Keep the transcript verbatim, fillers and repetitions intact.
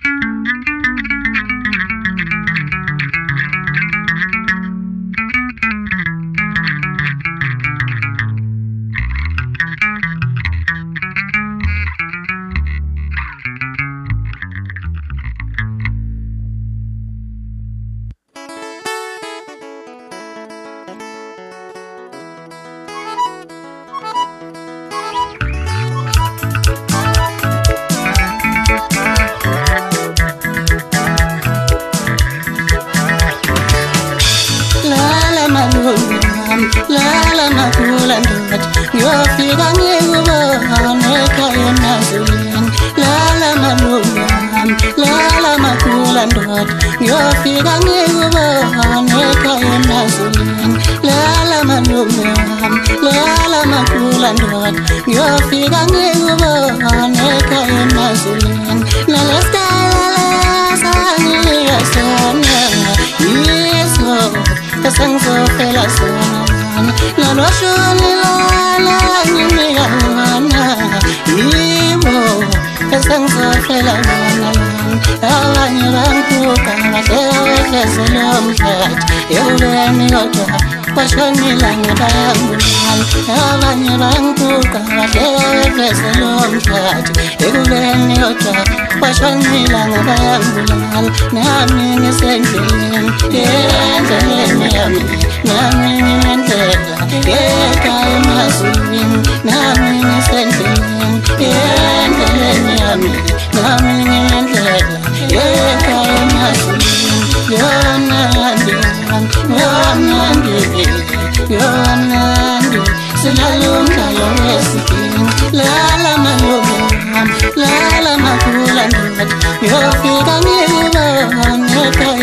Lala makula ndot ngiyofika ngikubone ekhaya emazulwini. Lala malume wami, lala makula ndot ngiyofika ngikubone ekhaya emazulwini. Lala malume wami, lala makula ndot ngiyofika ngikubone ekhaya emazulwini. Nalesikhala lesanginika sona yiso esengizofela sona. Naloshoni lala nginika lona yibo esengizofela lona. Abanye bangibuka ngahle wehlezela umhlathi ekubeni kodwa bashonile ngabayangibulala. Abanye bangibuka ngahle wehlezela umhlathi ekubeni kodwa bashonile ngabayangibulala. Nami ngisendleleni endleleni yami, nami nginendlela ekhaya emazulwini. Nami ngisendleleni endleleni yami, nami nginendlela ekhaya emazulwini. Yonandi yonandi yonandi silala umdlalo wesigini. Lala malume wami, lala makula ndot ngiyofika ngikubone ekhaya